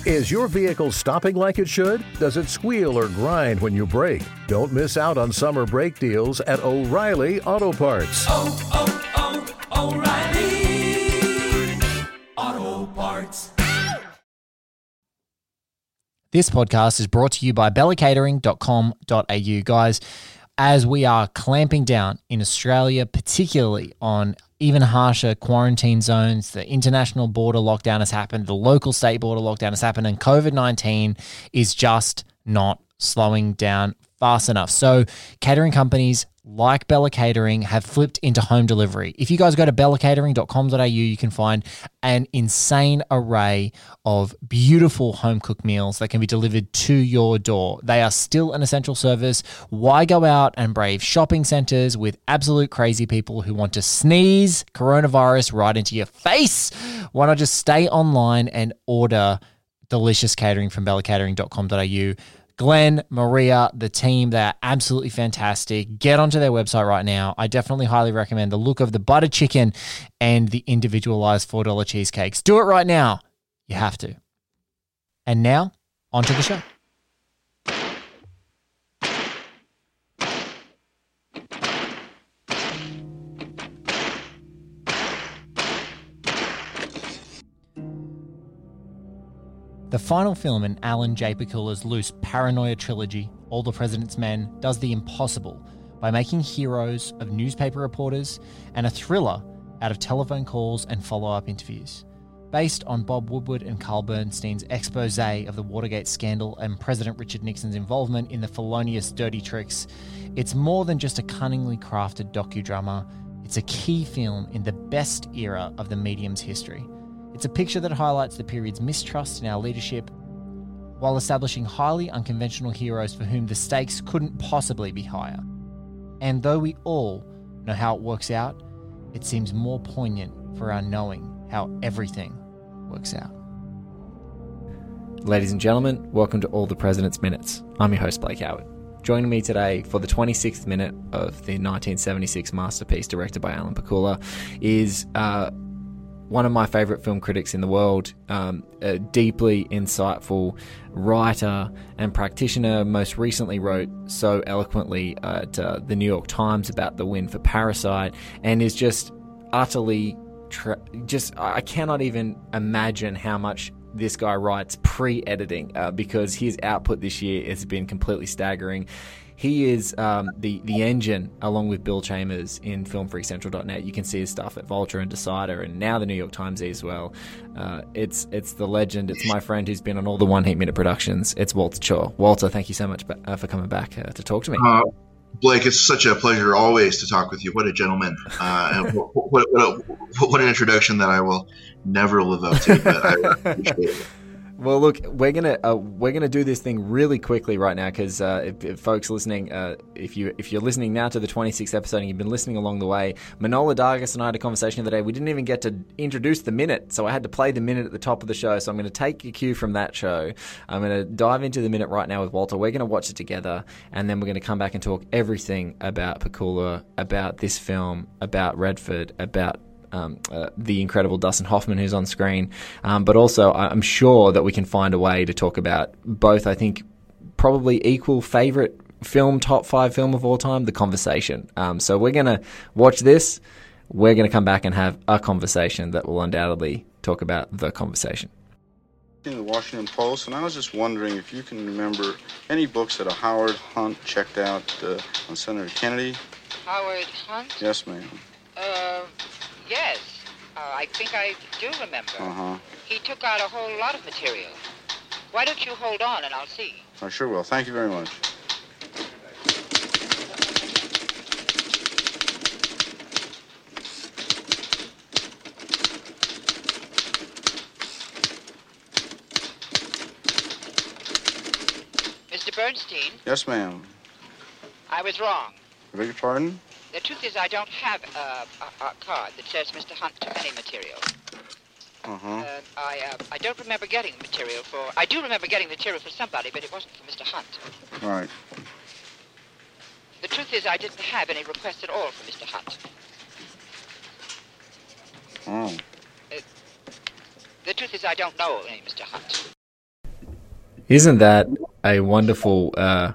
Is your vehicle stopping like it should? Does it squeal or grind when you brake? Don't miss out on summer brake deals at O'Reilly Auto Parts. O'Reilly Auto Parts. This podcast is brought to you by bellacatering.com.au. Guys, as we are clamping down in Australia, particularly on even harsher quarantine zones, the international border lockdown has happened, the local state border lockdown has happened, and COVID-19 is just not slowing down fast enough. So catering companies like Bella Catering have flipped into home delivery. If you guys go to bellacatering.com.au, you can find an insane array of beautiful home-cooked meals that can be delivered to your door. They are still an essential service. Why go out and brave shopping centers with absolute crazy people who want to sneeze coronavirus right into your face? Why not just stay online and order delicious catering from bellacatering.com.au? Glenn, Maria, the team, they're absolutely fantastic. Get onto their website right now. I definitely highly recommend the look of the butter chicken and the individualized $4 cheesecakes. Do it right now. You have to. And now, onto the show. The final film in Alan J. Pakula's loose paranoia trilogy, All the President's Men, does the impossible by making heroes of newspaper reporters and a thriller out of telephone calls and follow-up interviews. Based on Bob Woodward and Carl Bernstein's expose of the Watergate scandal and President Richard Nixon's involvement in the felonious dirty tricks, it's more than just a cunningly crafted docudrama. It's a key film in the best era of the medium's history. It's a picture that highlights the period's mistrust in our leadership while establishing highly unconventional heroes for whom the stakes couldn't possibly be higher. And though we all know how it works out, it seems more poignant for our knowing how everything works out. Ladies and gentlemen, welcome to All the President's Minutes. I'm your host, Blake Howard. Joining me today for the 26th minute of the 1976 masterpiece directed by Alan Pakula is one of my favourite film critics in the world, a deeply insightful writer and practitioner, most recently wrote so eloquently at the New York Times about the win for Parasite, and is just utterly, I cannot even imagine how much this guy writes pre-editing because his output this year has been completely staggering. He is the engine, along with Bill Chambers, in filmfreakcentral.net. You can see his stuff at Vulture and Decider, and now the New York Times as well. It's the legend. It's my friend who's been on all the One Heat Minute productions. It's Walter Chaw. Walter, thank you so much for coming back to talk to me. Blake, it's such a pleasure always to talk with you. What a gentleman. And what an introduction that I will never live up to, but I appreciate it. Well, look, we're gonna do this thing really quickly right now because if folks listening, if you're listening now to the 26th episode and you've been listening along the way, Manola Dargis and I had a conversation the other day. We didn't even get to introduce the minute, so I had to play the minute at the top of the show. So I'm going to take your cue from that show. I'm going to dive into the minute right now with Walter. We're going to watch it together, and then we're going to come back and talk everything about Pakula, about this film, about Redford, about the incredible Dustin Hoffman who's on screen, but also I'm sure that we can find a way to talk about both, I think, probably equal favourite film, top 5 film of all time, The Conversation. So we're going to watch this, we're going to come back and have a conversation that will undoubtedly talk about The Conversation. In the Washington Post, and I was just wondering if you can remember any books that Howard Hunt checked out on Senator Kennedy. Howard Hunt? Yes, ma'am. Yes. I think I do remember. Uh-huh. He took out a whole lot of material. Why don't you hold on and I'll see? I sure will. Thank you very much. Mr. Bernstein? Yes, ma'am. I was wrong. I beg your pardon? The truth is I don't have a card that says Mr. Hunt took any material. Uh-huh. I don't remember getting material for... I do remember getting material for somebody, but it wasn't for Mr. Hunt. Right. The truth is I didn't have any requests at all for Mr. Hunt. Oh. The truth is I don't know any Mr. Hunt. Isn't that a wonderful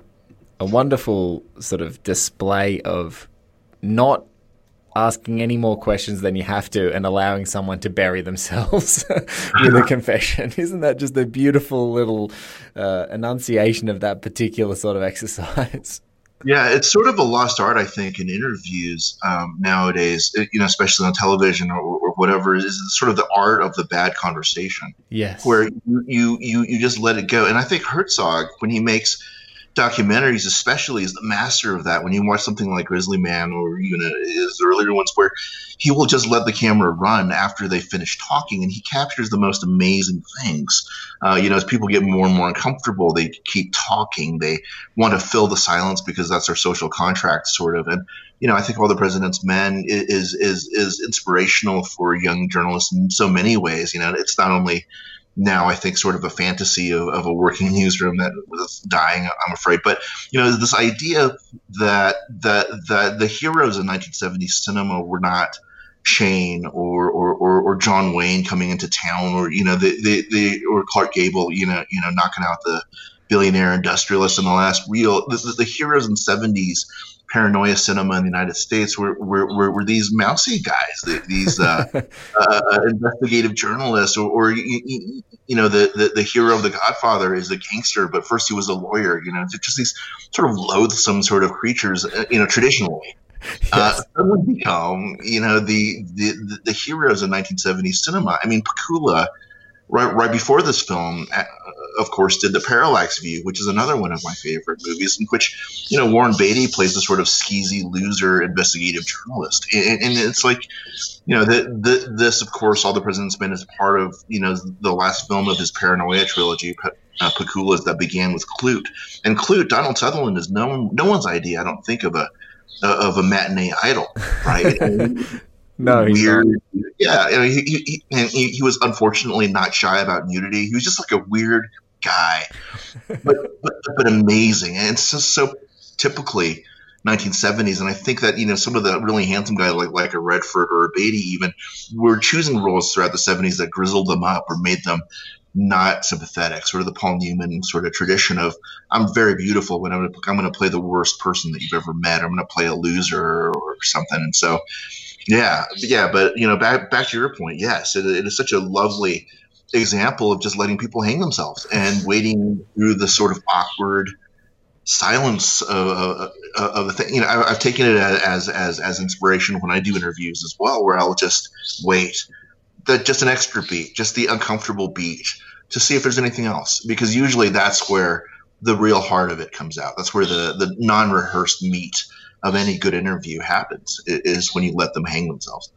sort of display of not asking any more questions than you have to and allowing someone to bury themselves with a confession? Isn't that just a beautiful little enunciation of that particular sort of exercise? Yeah, it's sort of a lost art, I think, in interviews nowadays, especially on television or whatever, is sort of the art of the bad conversation. Yes. Where you just let it go. And I think Herzog, when he makes documentaries especially, is the master of that. When you watch something like Grizzly Man or even his earlier ones, where he will just let the camera run after they finish talking, and he captures the most amazing things. As people get more and more uncomfortable, they keep talking. They want to fill the silence because that's their social contract, sort of. And I think All the President's Men is inspirational for young journalists in so many ways. It's not only now, I think, sort of a fantasy of a working newsroom that was dying, I'm afraid. But, this idea that the heroes in 1970s cinema were not Shane or John Wayne coming into town, or, or Clark Gable, knocking out the billionaire industrialist in the last reel. The heroes in 70s paranoia cinema in the United States were these mousy guys, these investigative journalists, or the hero of The Godfather is a gangster, but first he was a lawyer. Just these sort of loathsome sort of creatures. Traditionally, Yes. would become the heroes of 1970s cinema. I mean, Pakula, right before this film, of course, did The Parallax View, which is another one of my favorite movies, in which Warren Beatty plays the sort of skeezy loser investigative journalist, and it's like this, of course, All the President's Men is part of the last film of his paranoia trilogy, Pakula's, that began with Klute. And Klute, Donald Sutherland, is no one's idea, I don't think, of a matinee idol, right? No, weird. Yeah, he was unfortunately not shy about nudity. He was just like a weird guy, but amazing, and it's just so typically 1970s. And I think that some of the really handsome guys like a Redford or a Beatty even were choosing roles throughout the 70s that grizzled them up or made them not sympathetic, sort of the Paul Newman sort of tradition of, I'm very beautiful, when I'm going to play the worst person that you've ever met. I'm going to play a loser or something. And so, yeah. But back to your point, yes, it is such a lovely example of just letting people hang themselves and waiting through the sort of awkward silence of the thing. I've taken it as inspiration when I do interviews as well, where I'll just wait. Just an extra beat, just the uncomfortable beat, to see if there's anything else. Because usually that's where the real heart of it comes out. That's where the non-rehearsed meat of any good interview happens, is when you let them hang themselves.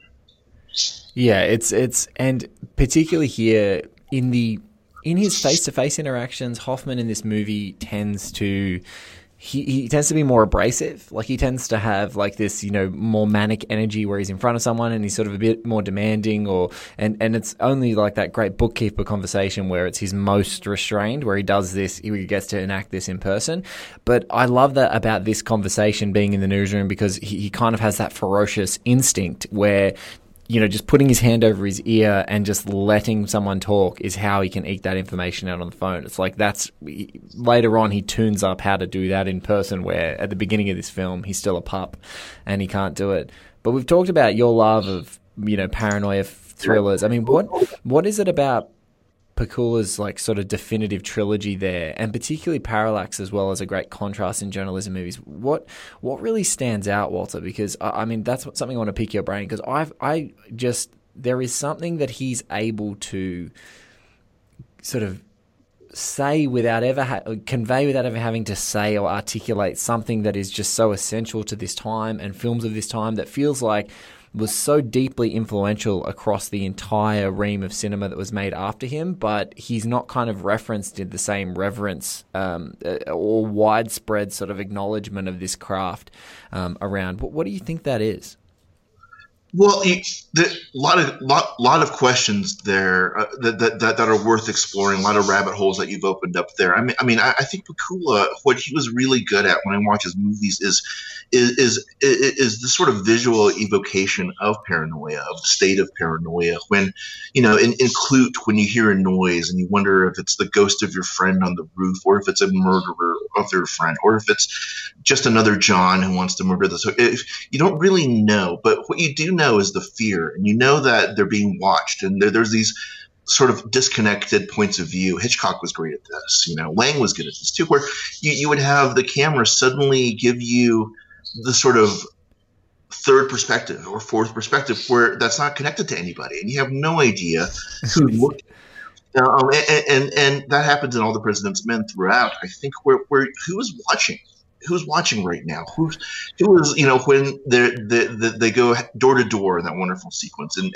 Yeah, it's and particularly here in his face-to-face interactions, Hoffman in this movie tends to be more abrasive. Like, he tends to have like this, more manic energy where he's in front of someone and he's sort of a bit more demanding, and it's only like that great bookkeeper conversation where it's his most restrained, where he does this, he gets to enact this in person. But I love that about this conversation being in the newsroom, because he kind of has that ferocious instinct where, just putting his hand over his ear and just letting someone talk is how he can eke that information out on the phone. It's like, later on he tunes up how to do that in person, where at the beginning of this film he's still a pup and he can't do it. But we've talked about your love of, paranoia thrillers. I mean, what is it about Pakula's like sort of definitive trilogy there, and particularly Parallax as well, as a great contrast in journalism movies? What really stands out, Walter? Because I mean, that's something I want to pick your brain, because there is something that he's able to sort of say without ever convey without ever having to say or articulate something that is just so essential to this time and films of this time, that feels like was so deeply influential across the entire ream of cinema that was made after him, but he's not kind of referenced in the same reverence or widespread sort of acknowledgement of this craft around. What do you think that is? Well, lot of questions there that are worth exploring. A lot of rabbit holes that you've opened up there. I think Pakula, what he was really good at when I watch his movies is this sort of visual evocation of paranoia, of the state of paranoia. When in Klute, when you hear a noise and you wonder if it's the ghost of your friend on the roof, or if it's a murderer of their friend, or if it's just another John who wants to murder this. You don't really know, but what you do know is the fear, and you know that they're being watched, and there's these sort of disconnected points of view. Hitchcock was great at this. Lang was good at this too, where you would have the camera suddenly give you the sort of third perspective or fourth perspective where that's not connected to anybody, and you have no idea who's looking. And that happens in All the President's Men throughout. I think where who is watching? Who's watching right now? Who is when they go door to door in that wonderful sequence, and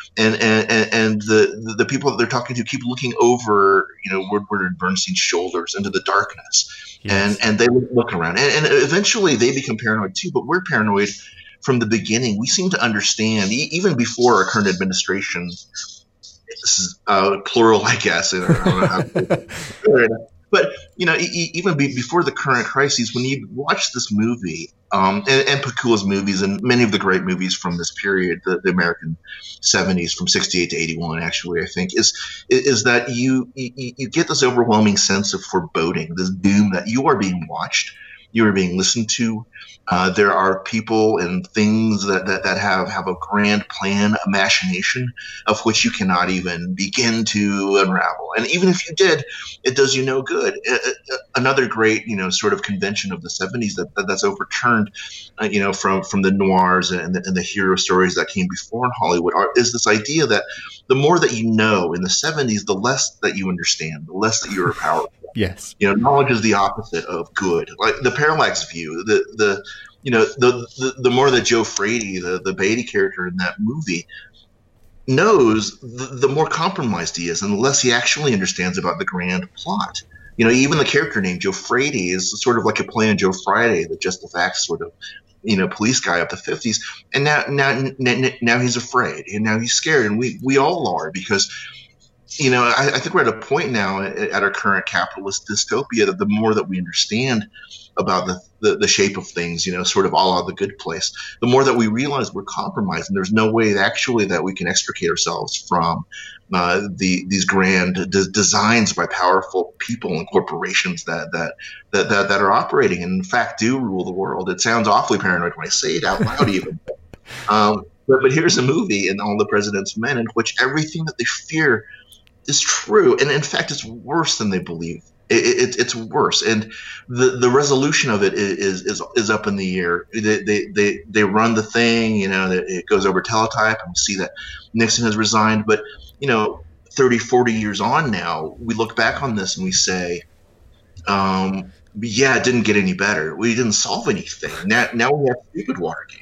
the people that they're talking to keep looking over Woodward Bernstein's shoulders into the darkness, yes. and they look around, and eventually they become paranoid too. But we're paranoid from the beginning. We seem to understand even before our current administration. This is plural, I guess. I don't know how to But even before the current crises, when you watch this movie and Pakula's movies and many of the great movies from this period, the American 70s from 68 to 81, actually, I think is that you get this overwhelming sense of foreboding, this doom that you are being watched, you are being listened to. There are people and things that have a grand plan, a machination of which you cannot even begin to unravel. And even if you did, it does you no good. Another great, sort of convention of the 70s that's overturned, from the noirs and the hero stories that came before in Hollywood is this idea that the more that you know in the 70s, the less that you understand, the less that you're powerful. Yes. Knowledge is the opposite of good. Like the parallax view, the more that Joe Frady, the Beatty character in that movie, knows, the more compromised he is, and the less he actually understands about the grand plot. Even the character named Joe Frady is sort of like a play on Joe Friday, the Just the Facts sort of, police guy of the 50s. And now he's afraid, and now he's scared, and we all are, because I think we're at a point now at our current capitalist dystopia that the more that we understand about the shape of things, sort of a la The Good Place, the more that we realize we're compromised, and there's no way actually that we can extricate ourselves from these grand designs by powerful people and corporations that are operating and in fact do rule the world. It sounds awfully paranoid when I say it out loud even. But here's a movie in All the President's Men in which everything that they fear is true, and in fact it's worse than they believe. It's worse, and the resolution of it is up in the air. They run the thing, it goes over teletype, and we see that Nixon has resigned. But 30, 40 years on now, we look back on this and we say, yeah, it didn't get any better. We didn't solve anything. Now we have stupid Watergate.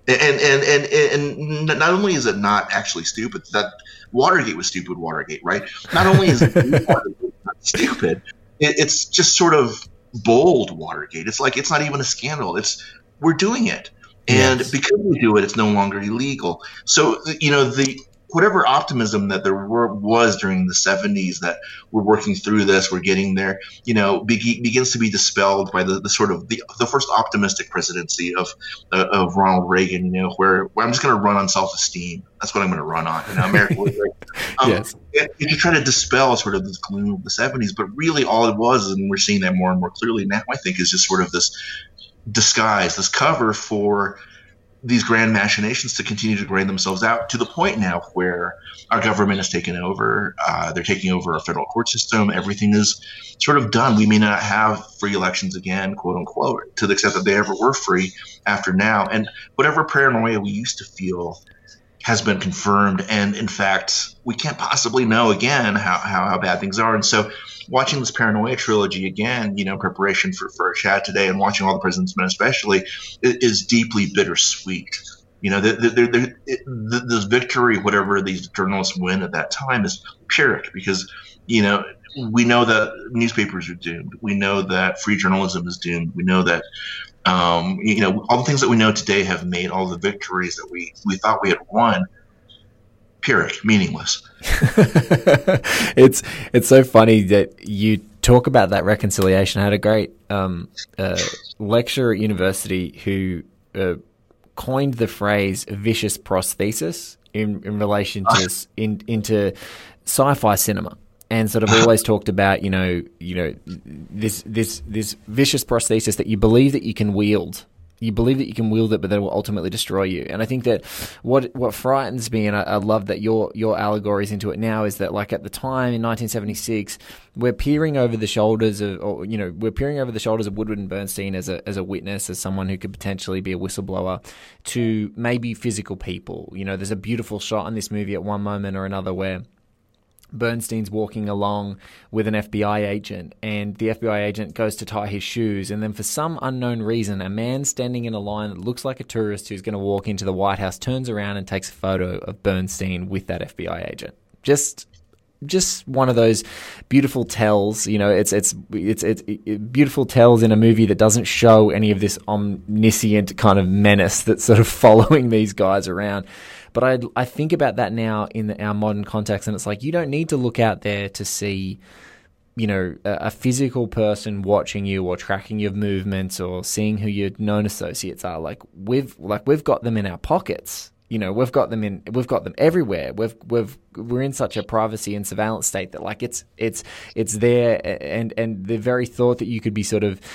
And not only is it not actually stupid, that Watergate was stupid Watergate, right? Not only is it Watergate not stupid, it's just sort of bold Watergate. It's like it's not even a scandal. We're doing it. And yes. Because we do it, it's no longer illegal. So, whatever optimism that there was during the 70s that we're working through this, we're getting there, begins to be dispelled by the sort of the first optimistic presidency of Ronald Reagan, where I'm just going to run on self-esteem. That's what I'm going to run on. America was great. Yes. You try to dispel sort of this gloom of the 70s, but really all it was, and we're seeing that more and more clearly now, I think, is just sort of this disguise, this cover for these grand machinations to continue to grind themselves out to the point now where our government has taken over. They're taking over our federal court system. Everything is sort of done. We may not have free elections again, quote unquote, to the extent that they ever were free after now. And whatever paranoia we used to feel has been confirmed. And in fact, we can't possibly know again how bad things are. And so watching this Paranoia trilogy again, in preparation for our chat today, and watching All the President's Men especially, is deeply bittersweet. This victory, whatever these journalists win at that time, is Pyrrhic, because, we know that newspapers are doomed. We know that free journalism is doomed. We know that All the things that we know today have made all the victories that we thought we had won Pyrrhic, meaningless. It's so funny that you talk about that reconciliation. I had a great lecturer at university who coined the phrase "vicious prosthesis" in relation to into sci-fi cinema, and sort of always talked about this vicious prosthesis that you believe that you can wield. You believe that you can wield it, but that it will ultimately destroy you. And I think that what frightens me, and I love that your allegories into it now, is that like at the time in 1976, we're peering over the shoulders of Woodward and Bernstein as a witness, as someone who could potentially be a whistleblower, to maybe physical people. There's a beautiful shot in this movie at one moment or another where Bernstein's walking along with an FBI agent, and the FBI agent goes to tie his shoes, and then for some unknown reason, a man standing in a line that looks like a tourist who's going to walk into the White House turns around and takes a photo of Bernstein with that FBI agent. Just one of those beautiful tells. It's beautiful tells in a movie that doesn't show any of this omniscient kind of menace that's sort of following these guys around. But I think about that now in our modern context, and it's like you don't need to look out there to see, a physical person watching you or tracking your movements or seeing who your known associates are. We've got them in our pockets. We've got them everywhere. We're in such a privacy and surveillance state that it's there, and the very thought that you could be sort of,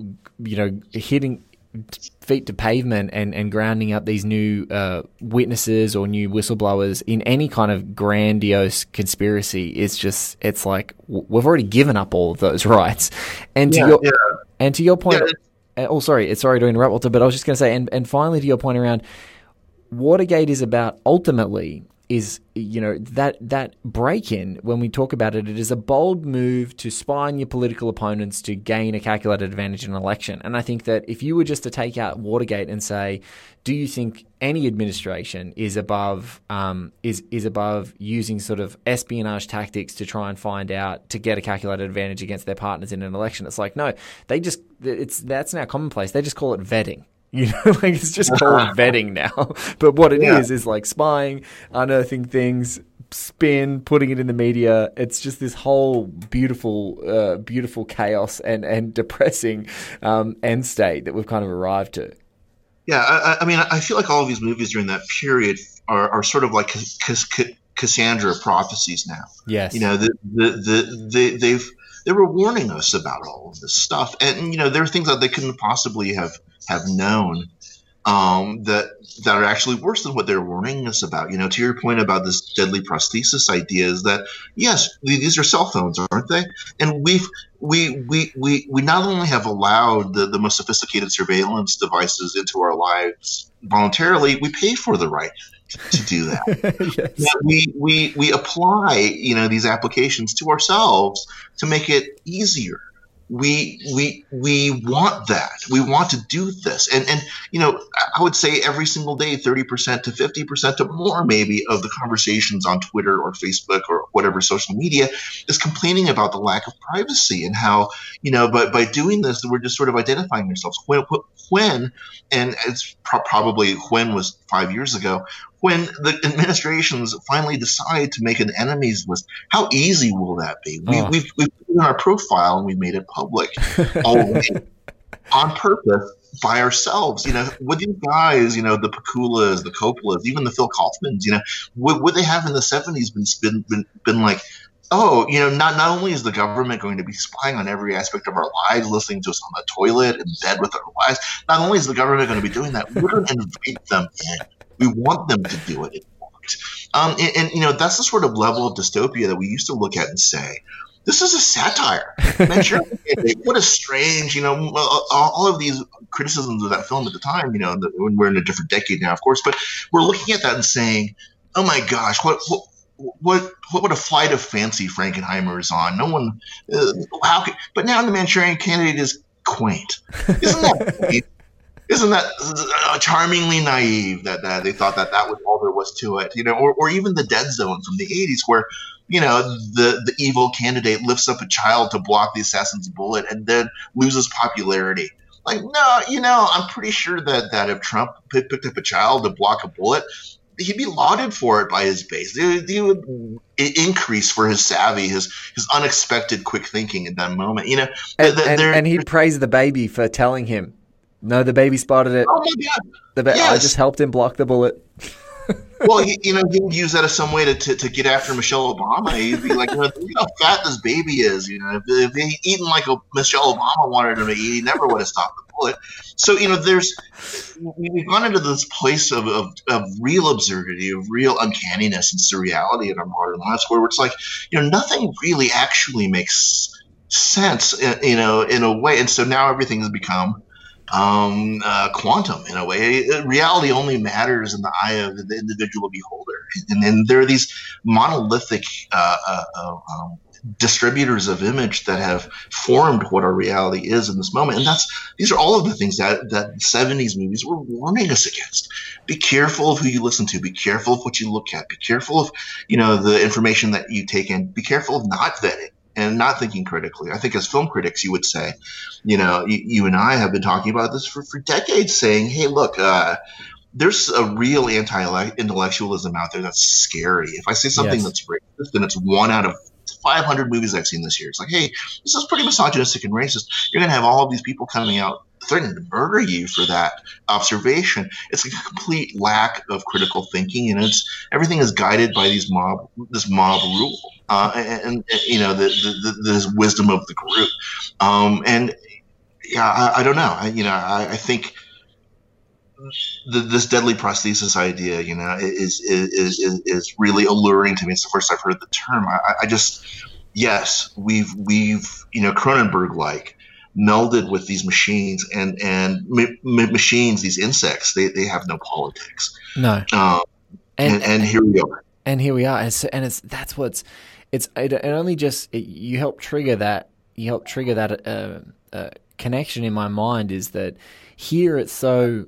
hitting feet to pavement and grounding up these new witnesses or new whistleblowers in any kind of grandiose conspiracy it's like we've already given up all of those rights. And to your point, sorry to interrupt, Walter, but I was just going to say, and finally to your point around Watergate is about ultimately is, that break-in, when we talk about it, it is a bold move to spy on your political opponents to gain a calculated advantage in an election. And I think that if you were just to take out Watergate and say, do you think any administration is above above using sort of espionage tactics to try and find out, to get a calculated advantage against their partners in an election? It's like, no, that's now commonplace. They just call it vetting. It's just called vetting now. But what it is like spying, unearthing things, spin, putting it in the media. It's just this whole beautiful chaos and depressing end state that we've kind of arrived to. Yeah, I feel like all of these movies during that period are sort of like Cassandra prophecies now. Yes. They were warning us about all of this stuff, and there are things that they couldn't possibly have known that are actually worse than what they're warning us about. To your point about this deadly prosthesis idea, is that yes, these are cell phones, aren't they? And we not only have allowed the most sophisticated surveillance devices into our lives voluntarily, we pay for the right to do that. Yes. We apply these applications to ourselves to make it easier. We want that. We want to do this, and I would say every single day, 30% to 50% to more maybe of the conversations on Twitter or Facebook or whatever social media is complaining about the lack of privacy, and how by doing this we're just sort of identifying ourselves. When and it's probably when was 5 years ago, when the administrations finally decide to make an enemies list. How easy will that be? We've put it in our profile and we made it public already on purpose by ourselves. With these guys, the Pakulas, the Coppolas, even the Phil Kaufmans, would they have in the 70s been like, oh, not only is the government going to be spying on every aspect of our lives, listening to us on the toilet, in bed with our wives, not only is the government going to be doing that, we're going to invite them in. We want them to do it. And that's the sort of level of dystopia that we used to look at and say, this is a satire. What a strange, all of these criticisms of that film at the time, when we're in a different decade now, of course, but we're looking at that and saying, oh my gosh, what a flight of fancy Frankenheimer is on. No one, but now the Manchurian Candidate is quaint. Isn't that quaint? Isn't that charmingly naive that they thought that was all there was to it, or even the Dead Zone from the 80s, where the evil candidate lifts up a child to block the assassin's bullet and then loses popularity Like, no, I'm pretty sure that if Trump picked up a child to block a bullet, he'd be lauded for it by his base. He would increase for his savvy, his unexpected quick thinking in that moment. And he'd praise the baby for telling him, "No, the baby spotted it. Oh my God! I just helped him block the bullet." Well, he would use that as some way to get after Michelle Obama. He'd be like, look how fat this baby is. If he'd eaten like Michelle Obama wanted him to eat, he never would have stopped the bullet. So, we've gone into this place of real absurdity, of real uncanniness and surreality in our modern lives, where it's like, nothing really actually makes sense, in a way. And so now everything has become quantum in a way. Reality only matters in the eye of the individual beholder, and then there are these monolithic distributors of image that have formed what our reality is in this moment. And these are all of the things that 70s movies were warning us against. Be careful of who you listen to. Be careful of what you look at. Be careful of the information that you take in. Be careful of not vetting and not thinking critically. I think as film critics, you would say, you and I have been talking about this for decades, saying, hey, look, there's a real anti-intellectualism out there that's scary. If I say something that's racist, then it's 1 out of 500 movies I've seen this year. It's like, hey, this is pretty misogynistic and racist. You're going to have all of these people coming out threatening to murder you for that observation. It's a complete lack of critical thinking, and everything is guided by this mob rule, and this wisdom of the group. I don't know. I think this deadly prosthesis idea, is really alluring to me. It's the first I've heard the term. Yes, we've Cronenberg-like melded with these machines and machines, these insects. They have no politics. No. And here we are. And here we are. It only just you help trigger that. You help trigger that connection in my mind. Is that here? It's so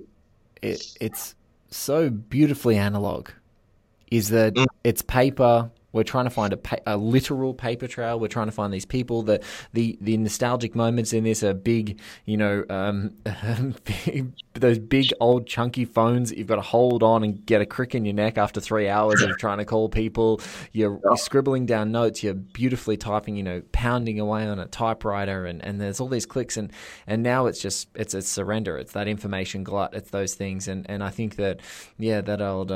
beautifully analog. Is that it's paper. We're trying to find a literal paper trail. We're trying to find these people. The nostalgic moments in this are big, those big old chunky phones that you've got to hold on and get a crick in your neck after 3 hours of trying to call people. You're scribbling down notes. You're beautifully typing, pounding away on a typewriter, and there's all these clicks. And now it's a surrender. It's that information glut. It's those things. And I think that, that old...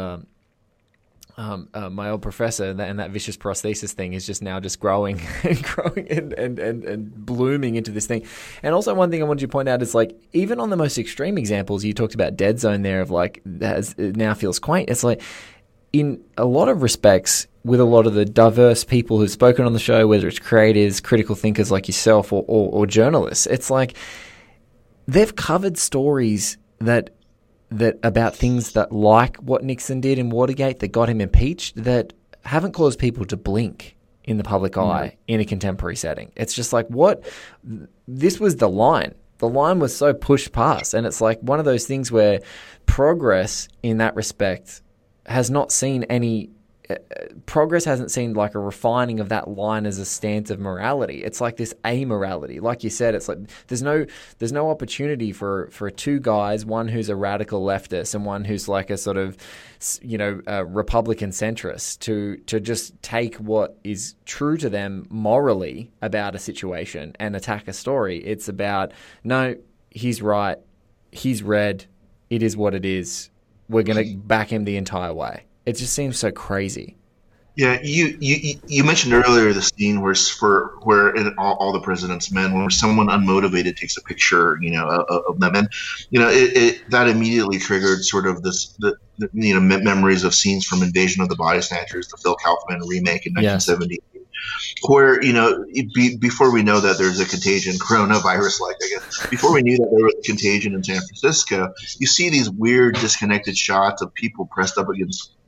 my old professor and that vicious prosthesis thing is just now growing and growing and blooming into this thing. And also one thing I wanted you to point out is like, even on the most extreme examples, you talked about Dead Zone there of like, it now feels quaint. It's like, in a lot of respects, with a lot of the diverse people who've spoken on the show, whether it's creators, critical thinkers like yourself or journalists, it's like they've covered stories that about things that, like what Nixon did in Watergate that got him impeached, that haven't caused people to blink in the public eye in a contemporary setting. It's just like, this was the line. The line was so pushed past. And it's like one of those things where progress in that respect has not seen any... progress hasn't seen like a refining of that line as a stance of morality. It's like this amorality. Like you said, it's like there's no opportunity for two guys, one who's a radical leftist and one who's like a sort of Republican centrist, to just take what is true to them morally about a situation and attack a story. It's about, no, he's right, he's red, it is what it is, we're going to back him the entire way. It just seems so crazy. Yeah, you mentioned earlier the scene where in all the President's Men, where someone unmotivated takes a picture, of them, and that immediately triggered sort of memories of scenes from Invasion of the Body Snatchers, the Phil Kaufman remake in 1970. Where, before we know that there's a contagion, coronavirus-like, I guess, before we knew that there was a contagion in San Francisco, you see these weird disconnected shots of people pressed up against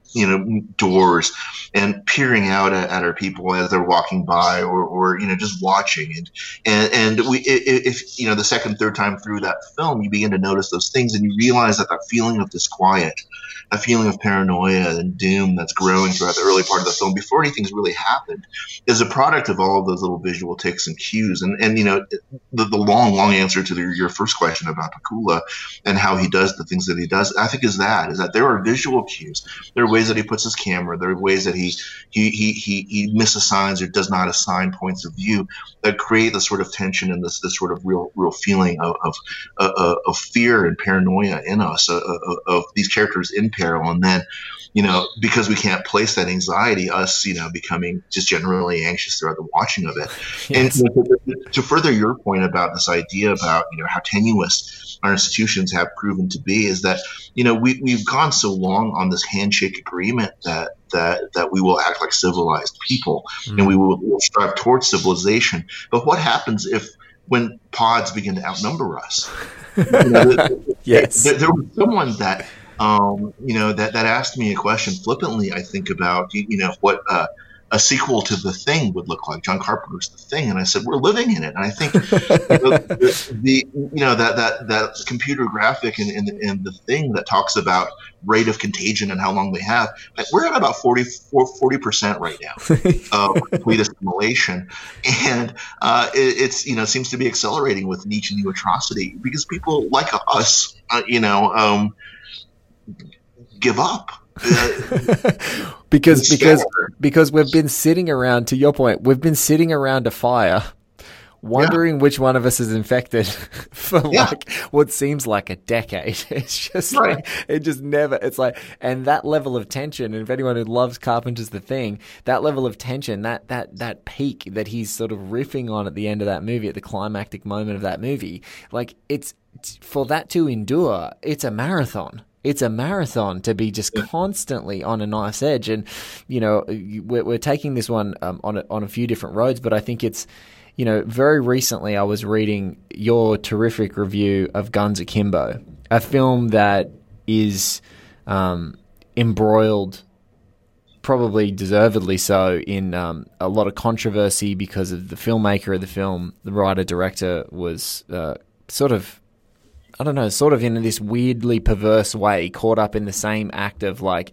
doors and peering out at our people as they're walking by, or just watching. And if the second, third time through that film, you begin to notice those things, and you realize that feeling of disquiet, that feeling of paranoia and doom that's growing throughout the early part of the film before anything's really happened is a product of all of those little visual ticks and cues. And the long answer to your first question about Pakula and how he does the things that he does, I think is that there are visual cues. There are ways that he puts his camera. There are ways that he misassigns or does not assign points of view that create this sort of tension and this sort of real feeling of fear and paranoia in us, of these characters in peril. And then, because we can't place that anxiety, us, becoming just generally anxious throughout the watching of it. Yes. And to further your point about this idea about, how tenuous our institutions have proven to be, is that, we've gone so long on this handshake agreement that we will act like civilized people, and we will strive towards civilization. But what happens when pods begin to outnumber us? Yes. There was someone that that asked me a question flippantly, I think, about what a sequel to The Thing would look like, John Carpenter's The Thing, and I said, we're living in it. And I think that computer graphic in The Thing that talks about rate of contagion and how long they have, we're at about 40% right now of complete assimilation, and it's seems to be accelerating with each new atrocity because people like us, give up. because we've been sitting around, to your point, we've been sitting around a fire wondering which one of us is infected for like what seems like a decade. It's just like, it just never, it's like, and that level of tension, and if anyone who loves Carpenter's The Thing, that level of tension, that peak that he's sort of riffing on at the end of that movie, at the climactic moment of that movie, like, it's, for that to endure, it's a marathon. It's a marathon to be just constantly on a knife's edge. And, we're taking this one on a few different roads, but I think it's, very recently I was reading your terrific review of Guns Akimbo, a film that is embroiled, probably deservedly so, in a lot of controversy because of the filmmaker of the film. The writer-director was sort of in this weirdly perverse way caught up in the same act of like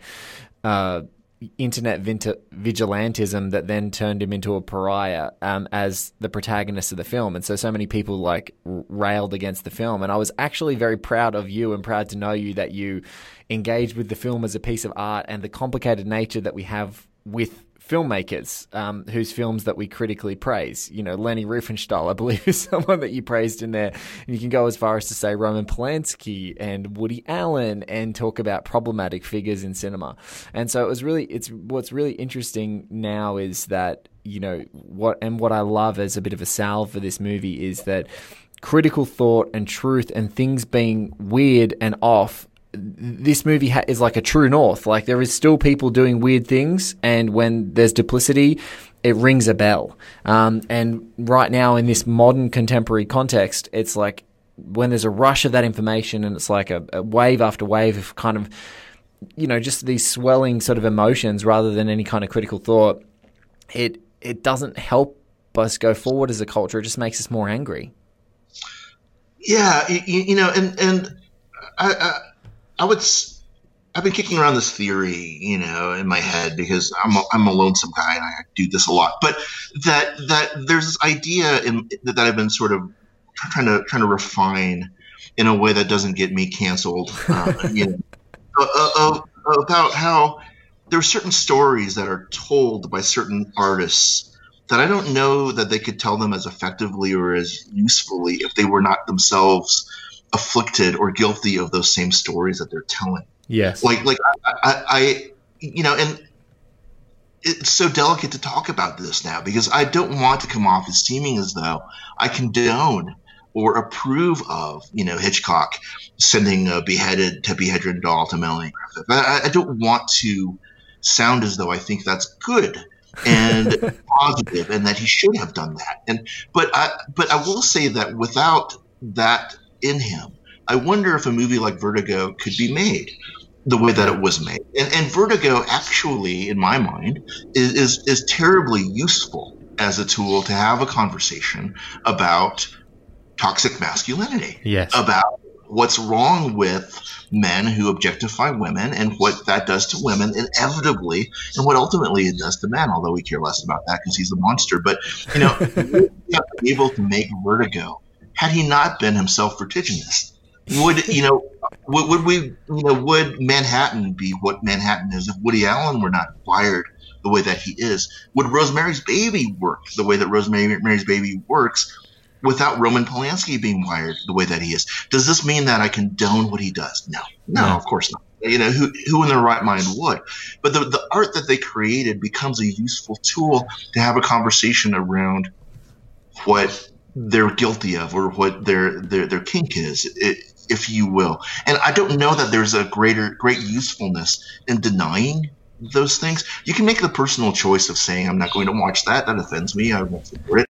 internet vigilantism that then turned him into a pariah as the protagonist of the film. And so many people like railed against the film. And I was actually very proud of you and proud to know you that you engaged with the film as a piece of art and the complicated nature that we have with filmmakers whose films that we critically praise. Leni Riefenstahl, I believe, is someone that you praised in there. And you can go as far as to say Roman Polanski and Woody Allen and talk about problematic figures in cinema. And so what's really interesting now is that, what I love as a bit of a salve for this movie is that critical thought and truth and things being weird and off, this movie is like a true north. Like, there is still people doing weird things, and when there's duplicity, it rings a bell. And right now in this modern contemporary context, it's like when there's a rush of that information and it's like a wave after wave of kind of, just these swelling sort of emotions rather than any kind of critical thought, it doesn't help us go forward as a culture. It just makes us more angry. Yeah, and I've been kicking around this theory, in my head because I'm a lonesome guy and I do this a lot. But that there's this idea that I've been sort of trying to refine in a way that doesn't get me canceled, about how there are certain stories that are told by certain artists that I don't know that they could tell them as effectively or as usefully if they were not themselves afflicted or guilty of those same stories that they're telling. Yes. Like I and it's so delicate to talk about this now because I don't want to come off as seeming as though I condone or approve of, Hitchcock sending a beheaded tetrahedron doll to Melanie Griffith. I don't want to sound as though I think that's good and positive and that he should have done that. But I will say that without that in him, I wonder if a movie like Vertigo could be made. the way that it was made. And Vertigo actually, in my mind, is terribly useful as a tool to have a conversation about toxic masculinity. Yes. About what's wrong with men who objectify women and what that does to women inevitably and what ultimately it does to men, although we care less about that because he's the monster. But, he would be able to make Vertigo had he not been himself vertiginous. Would Manhattan be what Manhattan is if Woody Allen were not wired the way that he is? Would Rosemary's Baby work the way that Rosemary's Baby works without Roman Polanski being wired the way that he is? Does this mean that I condone what he does? No, of course not. Who in their right mind would? But the art that they created becomes a useful tool to have a conversation around what they're guilty of or what their kink is, if you will. And I don't know that there's a great usefulness in denying those things. You can make the personal choice of saying, I'm not going to watch that. That offends me. I won't support it.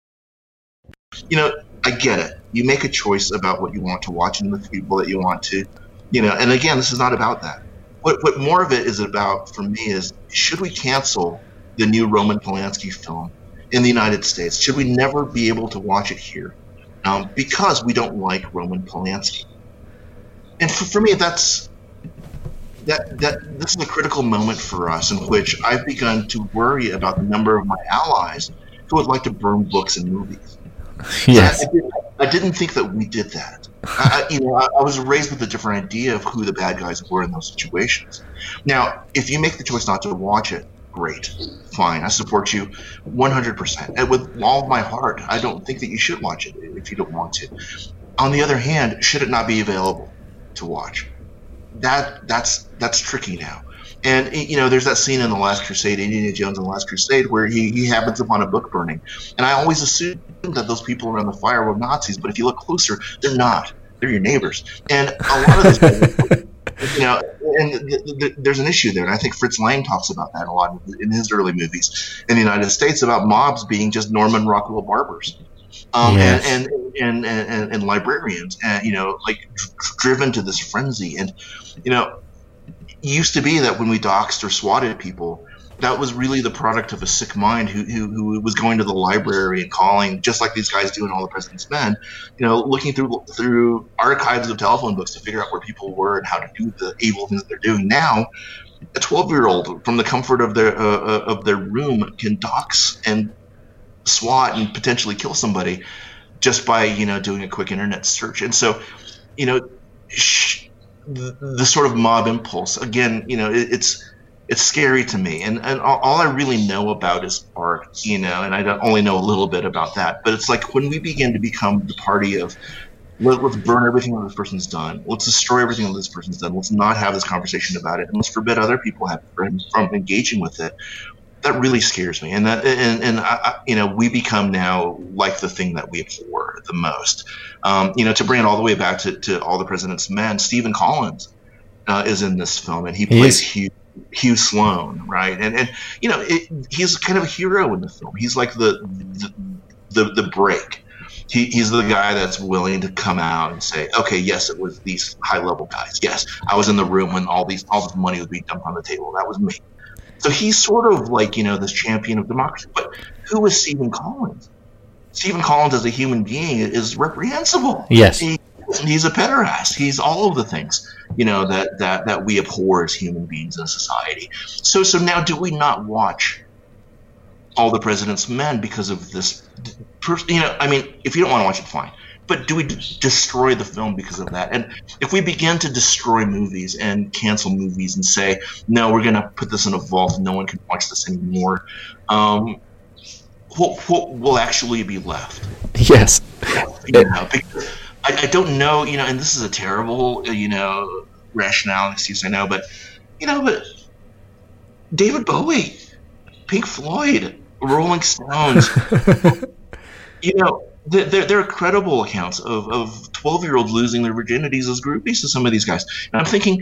I get it. You make a choice about what you want to watch and the people that you want to, and again, this is not about that. What more of it is about for me is, should we cancel the new Roman Polanski film in the United States? Should we never be able to watch it here because we don't like Roman Polanski? And for me, this is a critical moment for us in which I've begun to worry about the number of my allies who would like to burn books and movies. Yes. I didn't think that we did that. I was raised with a different idea of who the bad guys were in those situations. Now, if you make the choice not to watch it, great, fine. I support you 100%. And with all of my heart, I don't think that you should watch it if you don't want to. On the other hand, should it not be available to watch? That's tricky now. And there's that scene in The Last Crusade, Indiana Jones and The Last Crusade, where he happens upon a book burning. And I always assumed that those people around the fire were Nazis, but if you look closer, they're not. They're your neighbors. And a lot of those people, there's an issue there. And I think Fritz Lang talks about that a lot in his early movies in the United States, about mobs being just Norman Rockwell barbers. Yes. And librarians, and driven to this frenzy. And it used to be that when we doxed or swatted people, that was really the product of a sick mind who was going to the library and calling, just like these guys do in All the President's Men, looking through archives of telephone books to figure out where people were and how to do the evil things that they're doing. Now, a 12-year-old from the comfort of their room can dox and SWAT and potentially kill somebody just by doing a quick internet search. And so the sort of mob impulse, again, it's scary to me, and all I really know about is art, and I don't only know a little bit about that, but it's like when we begin to become the party of let's burn everything that this person's done, let's destroy everything that this person's done, let's not have this conversation about it, and let's forbid other people from engaging with it. That really scares me, and I, we become now like the thing that we abhor the most. To bring it all the way back to All the President's Men, Stephen Collins is in this film, and he plays Hugh Sloan, right? And he's kind of a hero in the film. He's like the break. He's the guy that's willing to come out and say, okay, yes, it was these high level guys. Yes, I was in the room when all this money was being dumped on the table. That was me. So he's sort of like, this champion of democracy. But who is Stephen Collins? Stephen Collins as a human being is reprehensible. Yes. He's a pederast. He's all of the things, that we abhor as human beings in a society. So now do we not watch All the President's Men because of this? If you don't want to watch it, fine. But do we destroy the film because of that? And if we begin to destroy movies and cancel movies and say, no, we're going to put this in a vault, no one can watch this anymore, what will actually be left? Yes. Because I don't know, and this is a terrible, rationale excuse, I know, but David Bowie, Pink Floyd, Rolling Stones, there are credible accounts of 12-year-olds losing their virginities as groupies to some of these guys. And I'm thinking,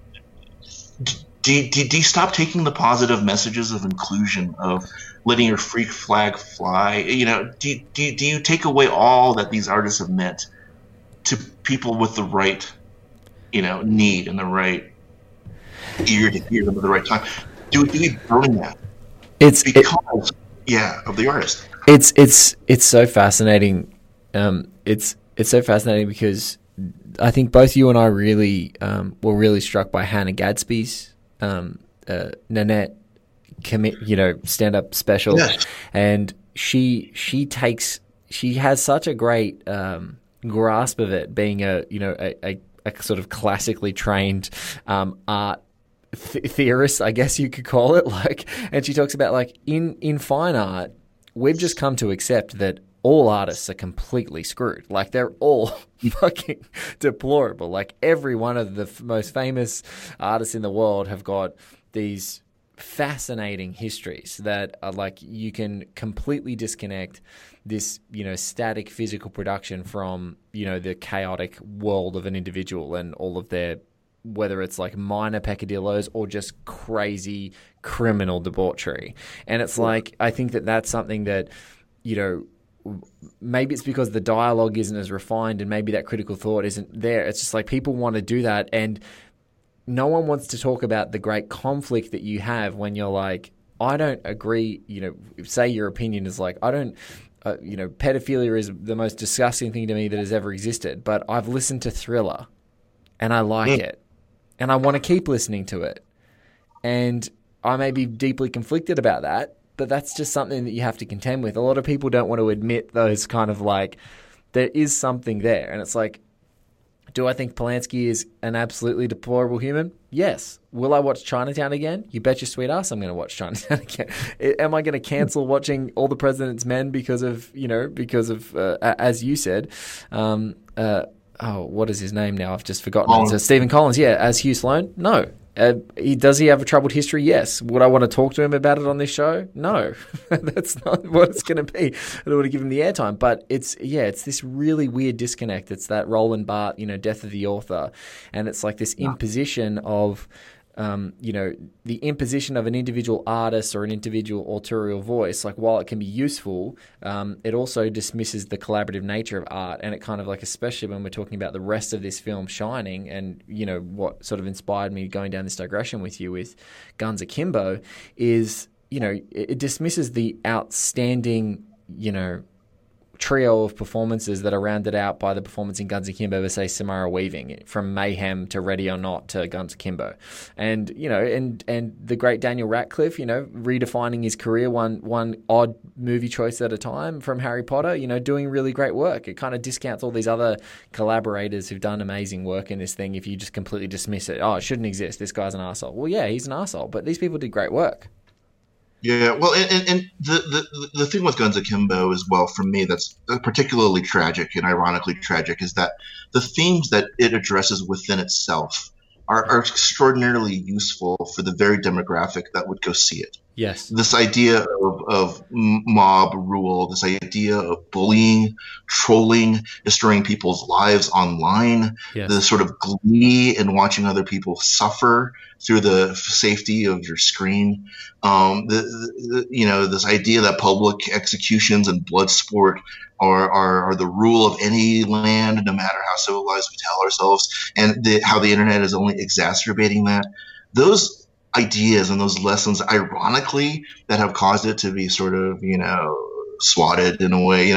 do you stop taking the positive messages of inclusion, of letting your freak flag fly? Do you take away all that these artists have meant to people with the right, need and the right ear to hear them at the right time. Do we burn that? It's of the artist. It's so fascinating. It's so fascinating because I think both you and I really were really struck by Hannah Gadsby's Nanette stand-up special. Yes. And she has such a great grasp of it, being a sort of classically trained art theorist, I guess you could call it. And she talks about in fine art, we've just come to accept that all artists are completely screwed. They're all fucking deplorable. Every one of the most famous artists in the world have got these fascinating histories that are you can completely disconnect this, static physical production from, the chaotic world of an individual and all of their, whether it's minor peccadillos or just crazy criminal debauchery. And it's I think that's something that, maybe it's because the dialogue isn't as refined and maybe that critical thought isn't there. It's just people want to do that, and no one wants to talk about the great conflict that you have when you're I don't agree, say your opinion is I don't, pedophilia is the most disgusting thing to me that has ever existed, but I've listened to Thriller and I like it and I want to keep listening to it. And I may be deeply conflicted about that, but that's just something that you have to contend with. A lot of people don't want to admit those kind of there is something there. And it's do I think Polanski is an absolutely deplorable human? Yes. Will I watch Chinatown again? You bet your sweet ass I'm going to watch Chinatown again. Am I going to cancel watching All the President's Men because of, as you said, what is his name now? I've just forgotten. It's Stephen Collins, as Hugh Sloan? No. Does he have a troubled history? Yes. Would I want to talk to him about it on this show? No. That's not what it's going to be. I don't want to give him the airtime. But it's this really weird disconnect. It's that Roland Barthes, death of the author. And it's this imposition of, the imposition of an individual artist or an individual autorial voice. While it can be useful, it also dismisses the collaborative nature of art. And it kind of especially when we're talking about the rest of this film, Shining, and, what sort of inspired me going down this digression with you with Guns Akimbo is, it dismisses the outstanding, trio of performances that are rounded out by the performance in Guns Akimbo by, say, Samara Weaving, from Mayhem to Ready or Not to Guns Akimbo. And, and the great Daniel Radcliffe, redefining his career one odd movie choice at a time from Harry Potter, doing really great work. It kind of discounts all these other collaborators who've done amazing work in this thing if you just completely dismiss it. Oh, it shouldn't exist. This guy's an arsehole. Well, yeah, he's an arsehole, but these people did great work. Yeah, well, and the thing with Guns Akimbo as well, for me, that's particularly tragic and ironically tragic, is that the themes that it addresses within itself are extraordinarily useful for the very demographic that would go see it. Yes. This idea of mob rule, this idea of bullying, trolling, destroying people's lives online, yes. The sort of glee in watching other people suffer through the safety of your screen. This idea that public executions and blood sport are the rule of any land, no matter how civilized we tell ourselves, and how the internet is only exacerbating that. Those ideas and those lessons, ironically, that have caused it to be sort of, swatted in a way,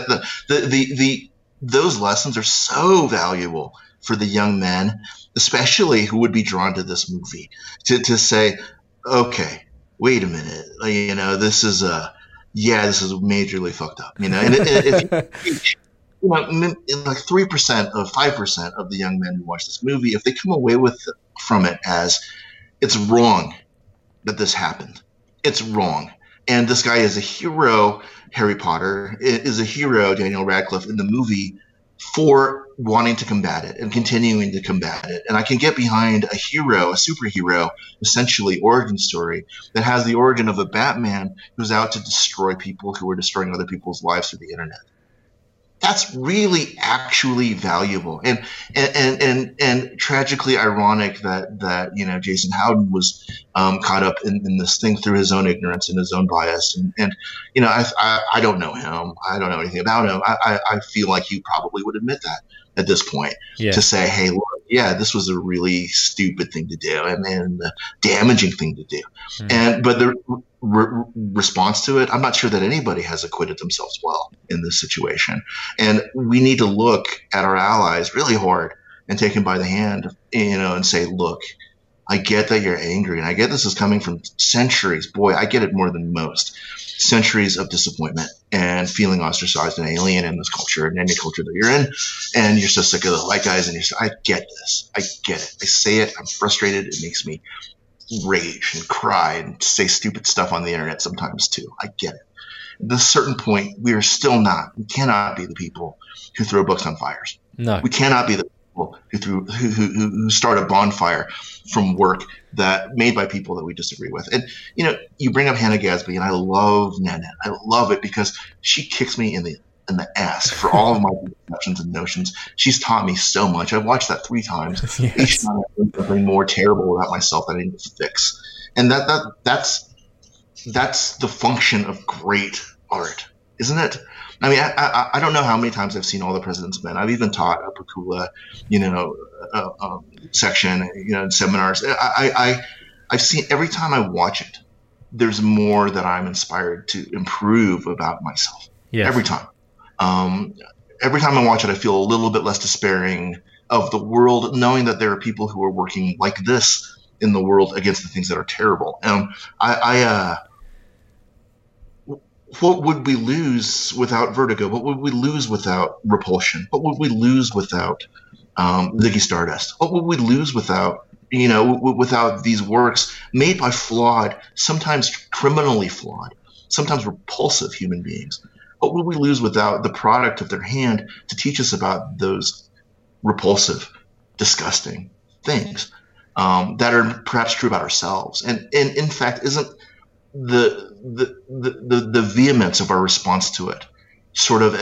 those lessons are so valuable for the young men, especially who would be drawn to this movie, to say, okay, wait a minute, this is majorly fucked up, and if 3% of 5% of the young men who watch this movie, if they come away from it as it's wrong that this happened, it's wrong, and this guy is a hero, Harry Potter is a hero, Daniel Radcliffe, in the movie, for wanting to combat it and continuing to combat it. And I can get behind a hero, a superhero, essentially origin story that has the origin of a Batman who's out to destroy people who are destroying other people's lives through the internet. That's really actually valuable and tragically ironic that Jason Howden was caught up in this thing through his own ignorance and his own bias and I don't know him, I don't know anything about him. I feel like he probably would admit that at this point, to say, hey, look, yeah, this was a really stupid thing to do and a damaging thing to do. But the response to it, I'm not sure that anybody has acquitted themselves well in this situation. And we need to look at our allies really hard and take them by the hand, and say, look, I get that you're angry, and I get this is coming from centuries. Boy, I get it more than most. Centuries of disappointment and feeling ostracized and alien in this culture and any culture that you're in. And you're so sick of the white guys, and I get this. I get it. I say it. I'm frustrated. It makes me rage and cry and say stupid stuff on the internet sometimes too. I get it. At a certain point, we cannot be the people who throw books on fires. No. We cannot be the people who start a bonfire from work that made by people that we disagree with. And you bring up Hannah Gadsby, and I love Nanette. I love it because she kicks me in the ass for all of my perceptions and notions. She's taught me so much. I've watched that 3 times. Yes. Each time I learned something more terrible about myself that I need to fix. And that's the function of great art, isn't it? I mean, I don't know how many times I've seen All the President's Men. I've even taught a Pakula, section, in seminars. I've seen, every time I watch it, there's more that I'm inspired to improve about myself. Yes. Every time. Every time I watch it, I feel a little bit less despairing of the world, knowing that there are people who are working like this in the world against the things that are terrible. What would we lose without Vertigo? What would we lose without Repulsion? What would we lose without Ziggy Stardust? What would we lose without these works made by flawed, sometimes criminally flawed, sometimes repulsive human beings? What would we lose without the product of their hand to teach us about those repulsive, disgusting things that are perhaps true about ourselves? And in fact, isn't the vehemence of our response to it sort of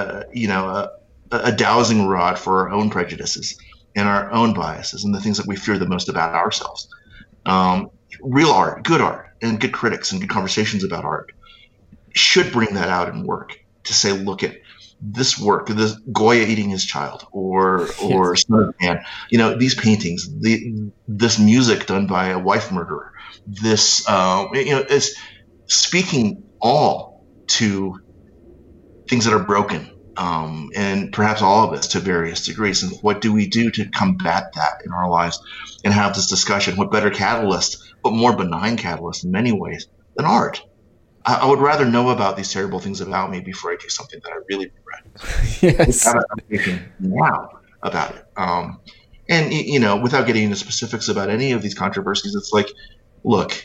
a dowsing rod for our own prejudices and our own biases and the things that we fear the most about ourselves? Real art, and good critics and good conversations about art should bring that out in work, to say, look at this work, this Goya eating his child, or Son of Man, these paintings, this music done by a wife murderer, this is speaking all to things that are broken, and perhaps all of us to various degrees. And what do we do to combat that in our lives and have this discussion? What better catalyst, but more benign catalyst in many ways, than art? I would rather know about these terrible things about me before I do something that I really regret. Yes. Have a conversation now about it. And without getting into specifics about any of these controversies, it's like, look,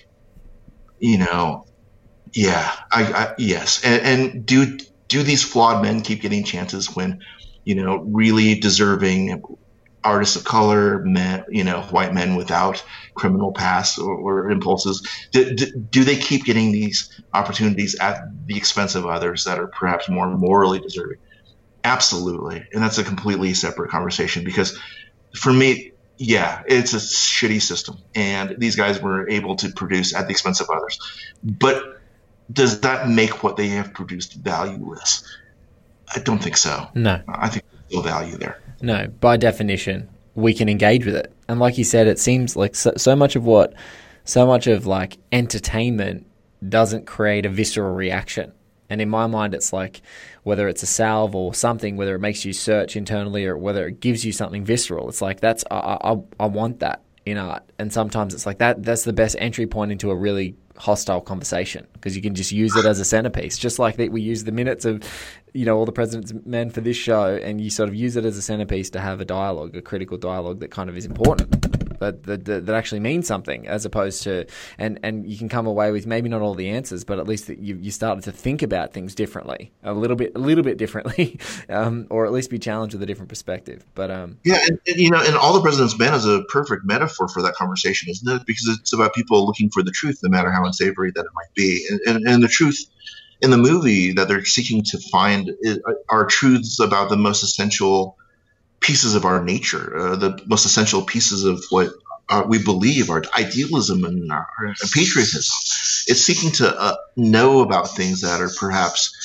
yes. And do these flawed men keep getting chances when, really deserving artists of color, men, white men without criminal past or impulses, do they keep getting these opportunities at the expense of others that are perhaps more morally deserving? Absolutely. And that's a completely separate conversation, because for me, yeah, it's a shitty system, and these guys were able to produce at the expense of others. But does that make what they have produced valueless? I don't think so. No. I think there's still value there. No, by definition, we can engage with it. And like you said, it seems like so much of like entertainment doesn't create a visceral reaction. And in my mind, it's like, whether it's a salve or something, whether it makes you search internally or whether it gives you something visceral, it's like, I want that in art. And sometimes it's like that's the best entry point into a really hostile conversation, because you can just use it as a centerpiece, just like that we use the minutes of All the President's Men for this show, and you sort of use it as a centerpiece to have a dialogue, a critical dialogue that kind of is important, that actually means something, as opposed to and you can come away with maybe not all the answers, but at least that you started to think about things differently, a little bit differently, or at least be challenged with a different perspective. But and All the President's Men is a perfect metaphor for that conversation, isn't it? Because it's about people looking for the truth, no matter how unsavory that it might be, and the truth in the movie that they're seeking to find are truths about the most essential pieces of our nature, the most essential pieces of what we believe, our idealism and our patriotism. It's seeking to know about things that are perhaps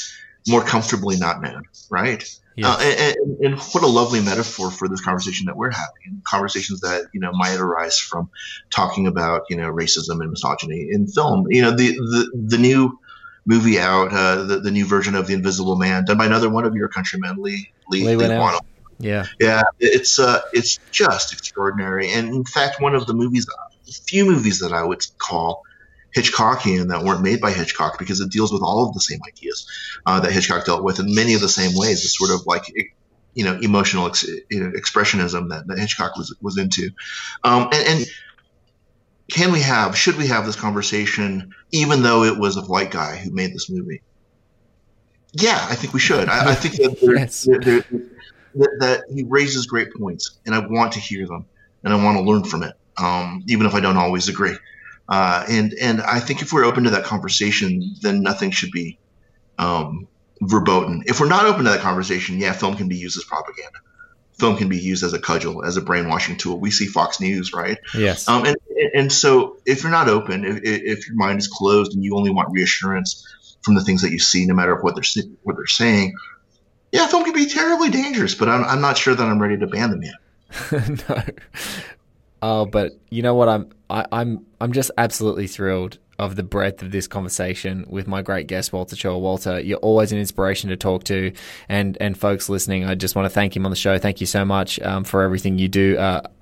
more comfortably not known, right? Yes. And what a lovely metaphor for this conversation that we're having, conversations that might arise from talking about racism and misogyny in film. The new movie out, the new version of The Invisible Man, done by another one of your countrymen, Lee Whannell. Yeah, it's just extraordinary, and in fact, one of the few movies that I would call Hitchcockian that weren't made by Hitchcock, because it deals with all of the same ideas that Hitchcock dealt with in many of the same ways. It's sort of like emotional expressionism that Hitchcock was into. And should we have this conversation, even though it was a white guy who made this movie? Yeah, I think we should. I think that that he raises great points, and I want to hear them, and I want to learn from it, even if I don't always agree. And I think if we're open to that conversation, then nothing should be verboten. If we're not open to that conversation, film can be used as propaganda. Film can be used as a cudgel, as a brainwashing tool. We see Fox News, right? Yes. And so if you're not open, if your mind is closed and you only want reassurance from the things that you see, no matter what they're saying, film can be terribly dangerous. But I'm not sure that I'm ready to ban them yet. No. Oh, but you know what? I'm just absolutely thrilled of the breadth of this conversation with my great guest, Walter Chaw. Walter, you're always an inspiration to talk to, and folks listening, I just want to thank him on the show. Thank you so much for everything you do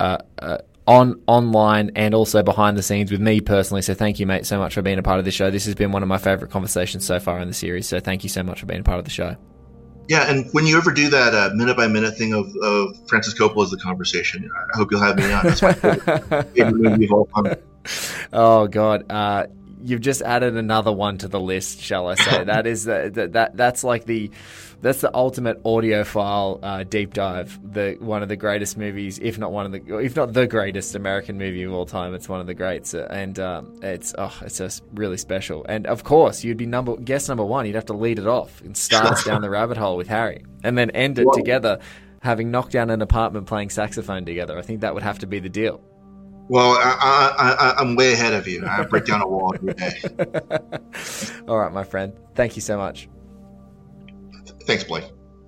online and also behind the scenes with me personally. So thank you, mate, so much for being a part of the show. This has been one of my favorite conversations so far in the series. So thank you so much for being a part of the show. Yeah, and when you ever do that minute-by-minute thing of Francis Coppola's The Conversation, I hope you'll have me on. That's my favorite movie of all time. Oh, God. You've just added another one to the list, shall I say. That is that's like that's the ultimate audiophile deep dive. One of the greatest movies, if not the greatest American movie of all time. It's one of the greats, and it's just really special. And of course, you'd be guest number one. You'd have to lead it off and start us down the rabbit hole with Harry, and then end it together, having knocked down an apartment playing saxophone together. I think that would have to be the deal. Well, I'm way ahead of you. I break down a wall every day. All right, my friend. Thank you so much. Thanks, Blake.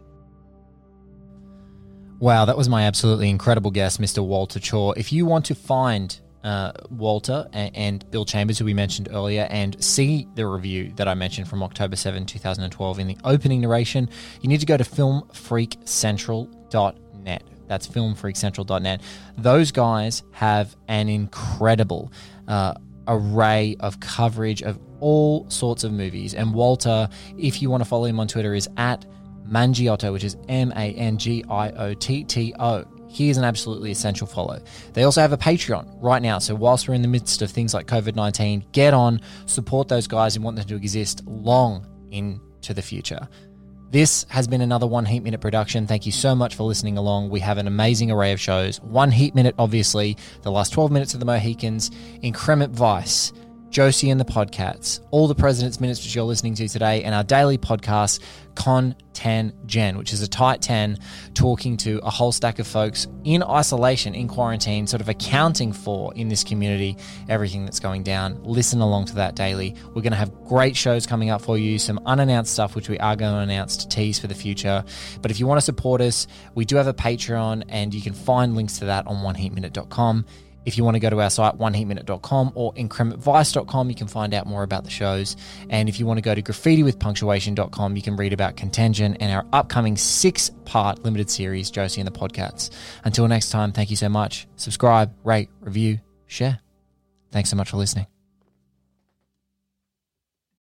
Wow, that was my absolutely incredible guest, Mr. Walter Chaw. If you want to find Walter and Bill Chambers, who we mentioned earlier, and see the review that I mentioned from October 7, 2012 in the opening narration, you need to go to filmfreakcentral.net. That's filmfreakcentral.net. Those guys have an incredible array of coverage of all sorts of movies. And Walter, if you want to follow him on Twitter, is at Mangiotto, which is MANGIOTTO. He is an absolutely essential follow. They also have a Patreon right now. So whilst we're in the midst of things like COVID-19, get on, support those guys and want them to exist long into the future. This has been another One Heat Minute production. Thank you so much for listening along. We have an amazing array of shows. One Heat Minute, obviously, the last 12 minutes of the Mohicans, Increment Vice, Josie and the Podcats, all the President's Minutes which you're listening to today, and our daily podcast, Con 10 Gen, which is a tight 10 talking to a whole stack of folks in isolation, in quarantine, sort of accounting for in this community everything that's going down. Listen along to that daily. We're going to have great shows coming up for you, some unannounced stuff which we are going to announce to tease for the future. But if you want to support us, we do have a Patreon, and you can find links to that on oneheatminute.com. If you want to go to our site, oneheatminute.com or incrementvice.com, you can find out more about the shows. And if you want to go to graffitiwithpunctuation.com, you can read about Contention and our upcoming 6-part limited series, Josie and the Podcats. Until next time, thank you so much. Subscribe, rate, review, share. Thanks so much for listening.